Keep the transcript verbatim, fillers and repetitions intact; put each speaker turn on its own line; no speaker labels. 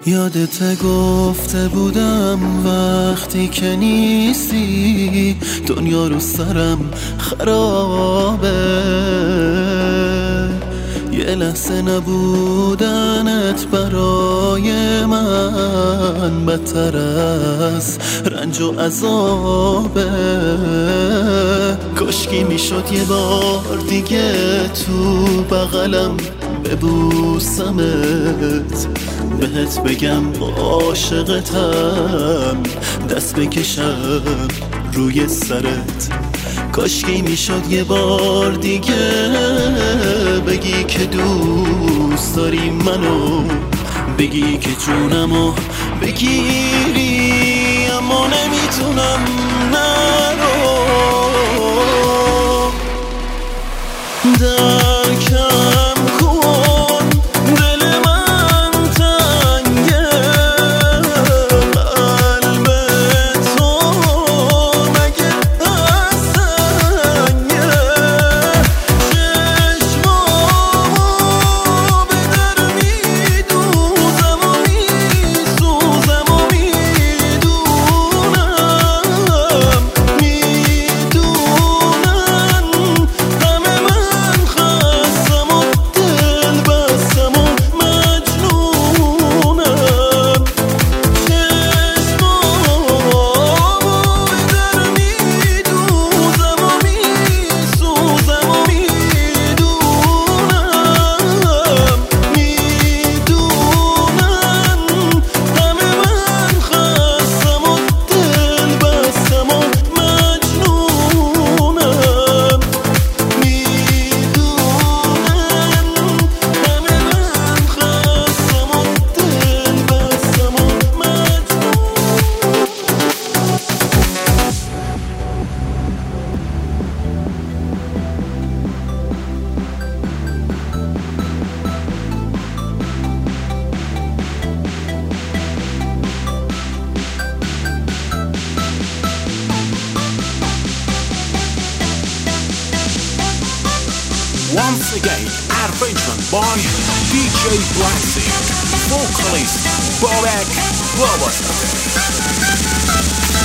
یادت گفته بودم وقتی که نیستی دنیا رو سرم خرابه، یه لحظه نبودنت برای من بدتر از رنج و عذابه. کاشکی میشد یه بار دیگه تو بغلم ببوسمت، بهت بگم عاشقتم، دست بکشم روی سرت. کاشکی میشد یه بار دیگه بگی که دوست داری منو، بگی که جونمو بگیری، اما نمیتونم نرو. درکم کن دل من تنگه، قلب تو مگه از سنگه، چشمامو به در میدوزم و میسوزم و میدونم میدونم همه من خستم و دل بستم و مجنونم. چشمامو به در میدوزم و میسوزم و میدونم میدونم همه من خستم و دل بستم و مجنونم.
Once again, arrangement by D J Blacksy, vocalist Bobek Bobas.